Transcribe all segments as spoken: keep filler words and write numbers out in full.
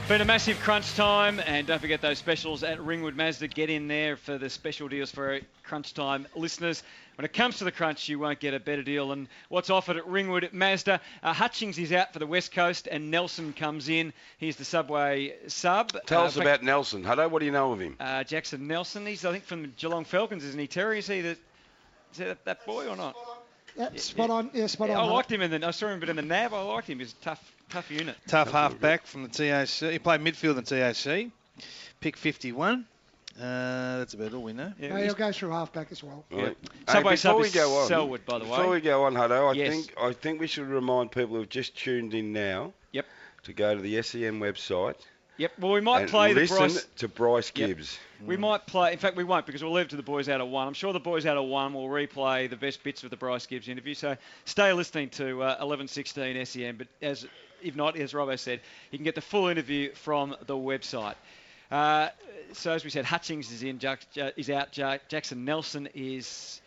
Been a massive crunch time, and don't forget those specials at Ringwood Mazda. Get in there for the special deals for our crunch time listeners. When it comes to the crunch, you won't get a better deal than what's offered at Ringwood Mazda. Uh, Hutchings is out for the West Coast, and Nelson comes in. He's the Subway sub. Tell uh, us about Nelson. Hutto, what do you know of him? Uh, Jackson Nelson. He's, I think, from Geelong Falcons, isn't he, Terry? Is he the, is that, that boy or not? Yeah, spot on. Yeah, spot yeah, on. I liked him in the. I saw him, but in the N A B, I liked him. He's a tough, tough unit. Tough half-back from the T A C. He played midfield in T A C. Pick fifty-one. Uh, that's about all we know. Yeah, he'll go through half-back as well. Right. Yeah. Subway hey, sub we is go on, Selwood, by the way. Before we go on, Hutto, I yes. think I think we should remind people who've just tuned in now. Yep. To go to the S E N website. Yep. Well, we might and play the listen Bryce. to Bryce Yep. Gibbs. We might play. In fact, we won't because we'll leave it to the boys out of one. I'm sure the boys out of one will replay the best bits of the Bryce Gibbs interview. So stay listening to uh, eleven sixteen S E N. But as if not, as Robbo said, you can get the full interview from the website. Uh, so as we said, Hutchings is in. Jack, uh, is out. Jack, Jackson Nelson is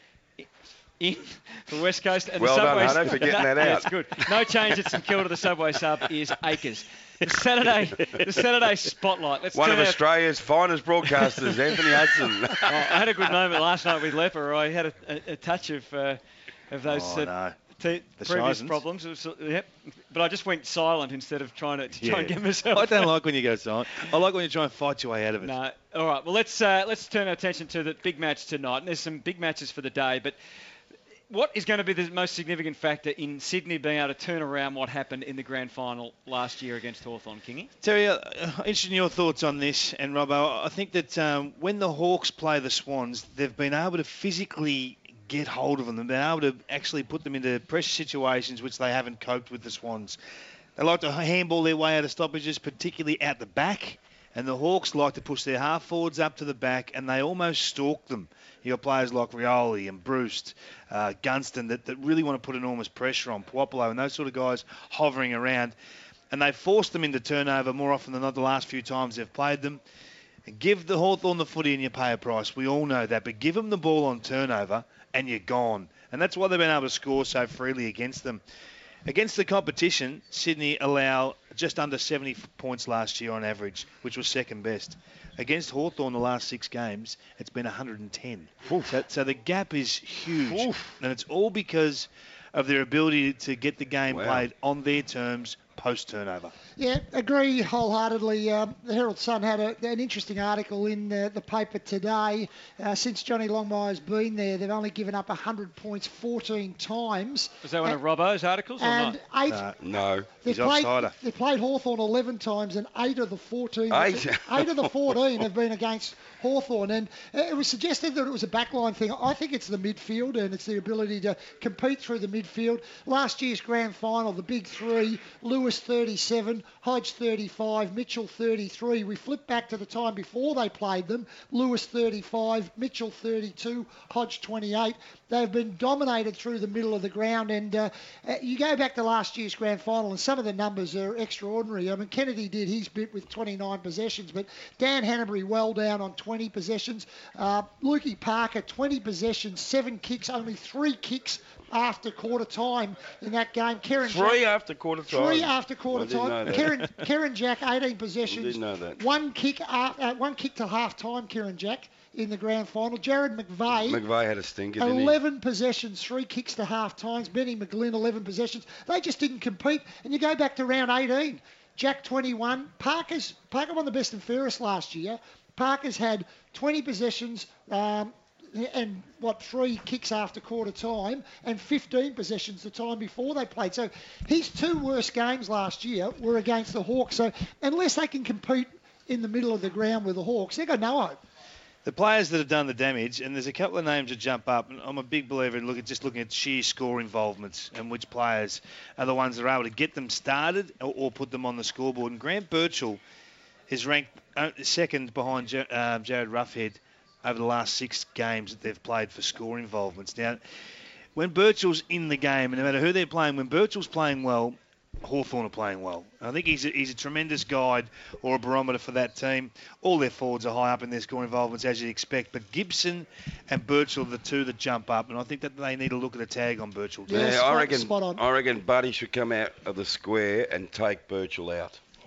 in for West Coast. And Well the done, Subway Hutto, for getting that out. Yeah, it's good. No change at St Kilda. The Subway sub is Acres. The Saturday, the Saturday spotlight. Let's One turn of our Australia's finest broadcasters, Anthony Hudson. oh, I had a good moment last night with Leper. I had a, a, a touch of uh, of those Oh, uh, no. t- The previous Shizens. problems. It was, uh, yep. But I just went silent instead of trying to, to Yeah. try and get myself. I don't like when you go silent. I like when you try and fight your way out of it. No. All right. Well, let's uh, let's turn our attention to the big match tonight. And there's some big matches for the day, but. What is going to be the most significant factor in Sydney being able to turn around what happened in the grand final last year against Hawthorn, Kingy? Terry, uh, interested in your thoughts on this, and Robbo, I think that um, when the Hawks play the Swans, they've been able to physically get hold of them. They've been able to actually put them into pressure situations which they haven't coped with the Swans. They like to handball their way out of stoppages, particularly out the back, and the Hawks like to push their half forwards up to the back, and they almost stalk them. You've got players like Rioli and Bruce, uh, Gunston that, that really want to put enormous pressure on Puopolo and those sort of guys hovering around. And they force them into turnover more often than not the last few times they've played them. And give the Hawthorn the footy and you pay a price. We all know that. But give them the ball on turnover and you're gone. And that's why they've been able to score so freely against them. Against the competition, Sydney allow just under seventy points last year on average, which was second best. Against Hawthorn the last six games, it's been one hundred ten. So, so the gap is huge. Oof. And it's all because of their ability to get the game Wow. played on their terms post-turnover. Yeah, agree wholeheartedly. Um, the Herald Sun had a, an interesting article in the, the paper today. Uh, since Johnny Longmire's been there, they've only given up one hundred points fourteen times. Was that one of Robbo's articles or And not? eight. No. No. They've He's played, offsider. they've played Hawthorn eleven times, and eight of the fourteen. Eight? eight of the fourteen have been against Hawthorn, and it was suggested that it was a backline thing. I think it's the midfield, and it's the ability to compete through the midfield. Last year's grand final, the big three: Lewis thirty-seven, Hodge thirty-five, Mitchell thirty-three. We flip back to the time before they played them: Lewis thirty-five, Mitchell thirty-two, Hodge twenty-eight. They've been dominated through the middle of the ground, and uh, uh, you go back to last year's grand final, and some of the numbers are extraordinary. I mean, Kennedy did his bit with twenty-nine possessions, but Dan Hanbury well down on twenty possessions. Uh, Lukey Parker, twenty possessions, seven kicks, only three kicks after quarter time in that game. Karen Three Jack, after quarter time. Three after quarter I didn't know time. that. Karen, Karen Jack, eighteen I possessions. didn't know that. One kick, uh, uh, one kick to half time. Karen Jack in the grand final. Jared McVeigh. McVeigh had a stinker, didn't he? eleven possessions, three kicks to half times. Benny McGlynn, eleven possessions. They just didn't compete. And you go back to round eighteen. Jack, twenty-one. Parker's Parker won the best and fairest last year. Parker's had twenty possessions um, and, what, three kicks after quarter time and fifteen possessions the time before they played. So his two worst games last year were against the Hawks. So unless they can compete in the middle of the ground with the Hawks, they've got no hope. The players that have done the damage, and there's a couple of names that jump up, and I'm a big believer in look at just looking at sheer score involvements and which players are the ones that are able to get them started or, or put them on the scoreboard. And Grant Birchall is ranked uh, second behind J- uh, Jared Roughhead over the last six games that they've played for score involvements. Now, when Birchall's in the game, and no matter who they're playing, when Birchall's playing well, Hawthorn are playing well. I think he's a, he's a tremendous guide or a barometer for that team. All their forwards are high up in their score involvements, as you'd expect. But Gibson and Birchall are the two that jump up, and I think that they need to look at a tag on Birchall. Yeah, Yeah, spot- I reckon. spot on. I reckon Buddy should come out of the square and take Birchall out.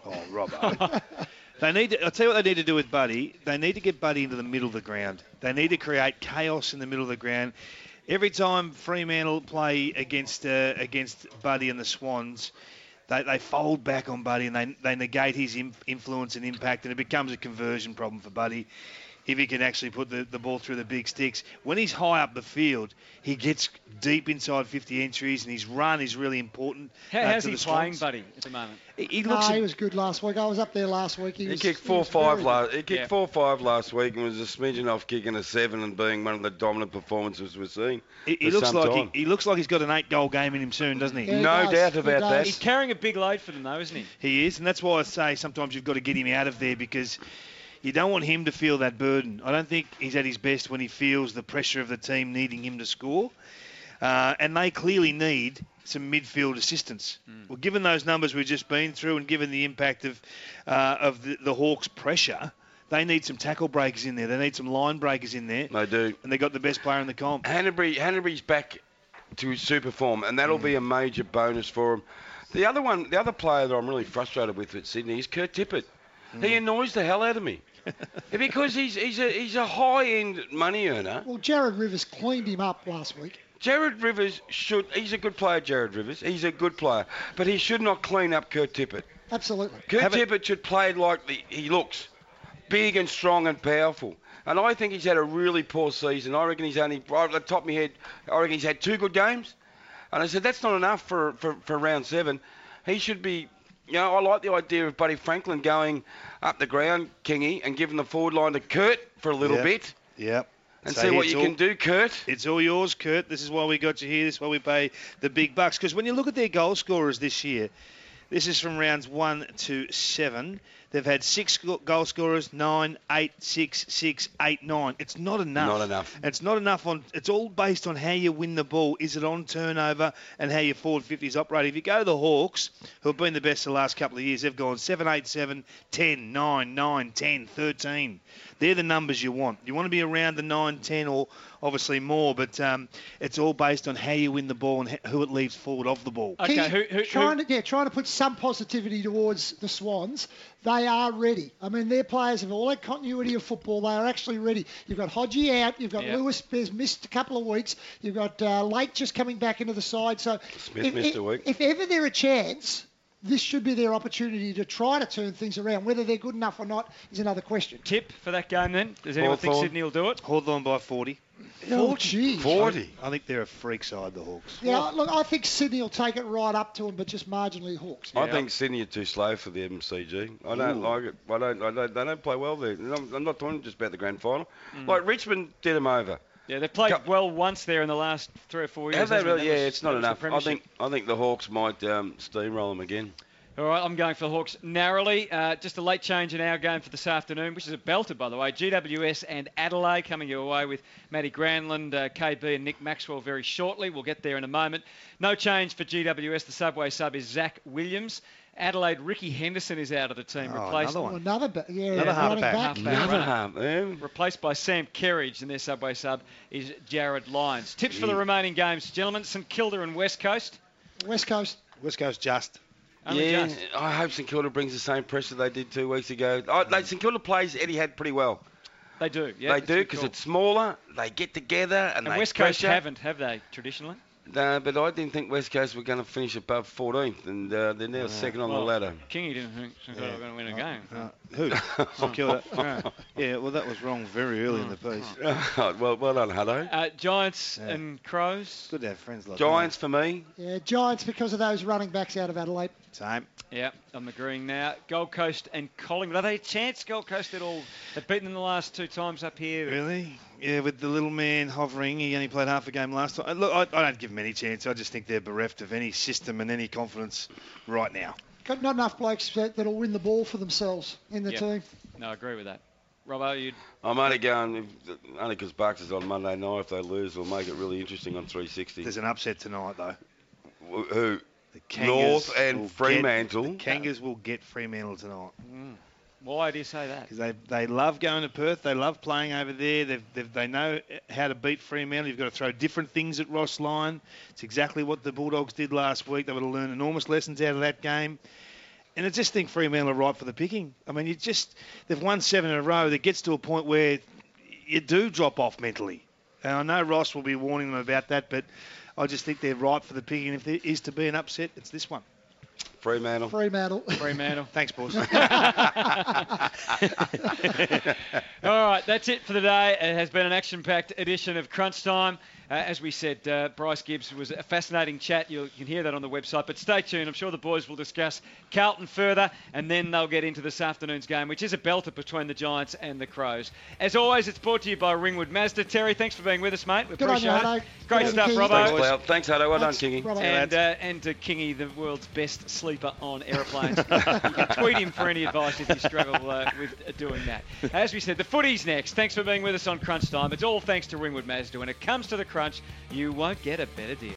Oh, Robbo. They need to, I'll tell you what they need to do with Buddy. They need to get Buddy into the middle of the ground. They need to create chaos in the middle of the ground. Every time Fremantle play against uh, against Buddy and the Swans, they, they fold back on Buddy and they they negate his in, influence and impact, and it becomes a conversion problem for Buddy if he can actually put the, the ball through the big sticks. When he's high up the field, he gets deep inside fifty entries, and his run is really important. How, uh, how's to he the playing, Swans. Buddy, at the moment? He, he No, looks. he a- was good last week. I was up there last week. He, He was, kicked he four was five very last. He kicked Yeah. four five last week and was a smidgen off kicking a seven and being one of the dominant performances we've seen. he, he for looks some like time. he, he looks like he's got an eight-goal game in him soon, doesn't he? Yeah, he No does. doubt He about does. that. He's carrying a big load for them, though, isn't he? He is, and that's why I say sometimes you've got to get him out of there because you don't want him to feel that burden. I don't think he's at his best when he feels the pressure of the team needing him to score. Uh, and they clearly need some midfield assistance. Mm. Well, given those numbers we've just been through and given the impact of uh, of the, the Hawks' pressure, they need some tackle breakers in there. They need some line breakers in there. They do. And they've got the best player in the comp. Hanbury, Hanbury's back to his super form, and that'll mm. be a major bonus for him. The other one, the other player that I'm really frustrated with at Sydney is Kurt Tippett. Mm. He annoys the hell out of me. Because he's he's a he's a high-end money earner. Well, Jared Rivers cleaned him up last week. Jared Rivers should... He's a good player, Jared Rivers. He's a good player. But he should not clean up Kurt Tippett. Absolutely. Kurt Have Tippett should play like the, he looks. Big and strong and powerful. And I think he's had a really poor season. I reckon he's only... Right at the top of my head, I reckon he's had two good games. And I said, that's not enough for, for, for round seven. He should be... You know, I like the idea of Buddy Franklin going up the ground, Kingy, and giving the forward line to Kurt for a little Yep. bit. Yep. And So see what it's you all- can do, Kurt. It's all yours, Kurt. This is why we got you here. This is why we pay the big bucks. Because when you look at their goal scorers this year, this is from rounds one to seven. They've had six go- goal scorers, nine, eight, six, six, eight, nine. It's not enough. Not enough. It's not enough on. It's all based on how you win the ball. Is it on turnover and how your forward fifties operate? If you go to the Hawks, who have been the best the last couple of years, they've gone seven, eight, seven, ten, nine, nine, ten, thirteen. They're the numbers you want. You want to be around the nine, ten, or obviously more, but um, it's all based on how you win the ball and h- who it leaves forward of the ball. Okay, Keith, who, who, trying who, to yeah, trying to put some positivity towards the Swans. They are ready. I mean, their players have all that continuity of football. They are actually ready. You've got Hodgie out. You've got Yeah. Lewis has missed a couple of weeks. You've got uh, Lake just coming back into the side. So Smith if, missed if, a week. if ever they're a chance, this should be their opportunity to try to turn things around. Whether they're good enough or not is another question. tip for that game then? Does anyone think Hawthorn. Sydney will do it? Hawthorn by forty. Oh, gee. forty. I think they're a freak side, the Hawks. Yeah, look, I think Sydney will take it right up to them, but just marginally Hawks. I Yeah. think Sydney are too slow for the M C G. I don't Ooh. like it. I don't, I don't. They don't play well there. I'm I'm not talking just about the grand final. Like Richmond did them over. Yeah, they've played Cup- well once there in the last three or four years. Have they hasn't it? really? That Yeah, was- it's not that was the enough. I premiership. think I think the Hawks might um, steamroll them again. All right, I'm going for the Hawks narrowly. Uh, just a late change in our game for this afternoon, which is a belter, by the way. G W S and Adelaide coming your way with Matty Granlund, uh, K B and Nick Maxwell very shortly. We'll get there in a moment. No change for G W S. The Subway sub is Zach Williams. Adelaide, Ricky Henderson is out of the team. Oh, replaced, another Oh, one. another, ba- yeah, Another running halfback. back. Halfback. Another runner. half. Yeah. replaced by Sam Kerridge, and their Subway sub is Jared Lyons. Tips for the remaining games, gentlemen. St Kilda and West Coast. West Coast. West Coast just. Only Yeah, just. I hope St Kilda brings the same pressure they did two weeks ago. Oh, they, St Kilda plays Etihad pretty well. They do, yeah. they that's do a good because call. it's smaller. They get together and, And they West Coast pressure. haven't, have they, traditionally? No, but I didn't think West Coast were going to finish above fourteenth, and uh, they're now second on Well, the ladder. Kingy didn't think St Kilda were going to win a game. Uh, who? St Kilda. Yeah. Yeah, well, that was wrong very early in the piece. well, well done, Hutto. Uh, Giants Yeah. and Crows. Good to have friends like Giants for me. Yeah, Giants because of those running backs out of Adelaide. that. Same. Yeah, I'm agreeing now. Gold Coast and Collingwood. Are they a chance, Gold Coast, at all? They've beaten them the last two times up here. Really? Yeah, with the little man hovering, he only played half a game last time. Look, I, I don't give him any chance. I just think they're bereft of any system and any confidence right now. Got not enough blokes that, that'll win the ball for themselves in the Yep. team. No, I agree with that. Robbo, you I'm only going, if, only because Bucks is on Monday night. If they lose, we'll make it really interesting on three sixty. There's an upset tonight, though. Wh- Who? The Kangas North and will Fremantle. Get, the Kangas will get Fremantle tonight. why do you say that? Because they, they love going to Perth. They love playing over there. They've, they've, they know how to beat Fremantle. You've got to throw different things at Ross Lyon. It's exactly what the Bulldogs did last week. They would have learned enormous lessons out of that game. And I just think Fremantle are ripe for the picking. I mean, you just they've won seven in a row. That gets to a point where you do drop off mentally. And I know Ross will be warning them about that, but I just think they're ripe for the picking. If there is to be an upset, it's this one. Fremantle. Fremantle. Fremantle. Thanks, boys. All right, that's it for the day. It has been an action-packed edition of Crunch Time. Uh, as we said, uh, Bryce Gibbs was a fascinating chat. You'll, you can hear that on the website. But stay tuned. I'm sure the boys will discuss Carlton further, and then they'll get into this afternoon's game, which is a belter between the Giants and the Crows. As always, it's brought to you by Ringwood Mazda. Terry, thanks for being with us, mate. We Good on appreciate you, it. Hutto. Great Good stuff, on you, Robbo. Thanks, Cloud. Thanks, Hutto. Well done, Thanks, Kingy. Robbo. And, uh, and to Kingy, the world's best sleeper on aeroplanes. You can tweet him for any advice if you struggle uh, with uh, doing that. As we said, the footy's next. Thanks for being with us on Crunch Time. It's all thanks to Ringwood Mazda. When it comes to the crunch, you won't get a better deal.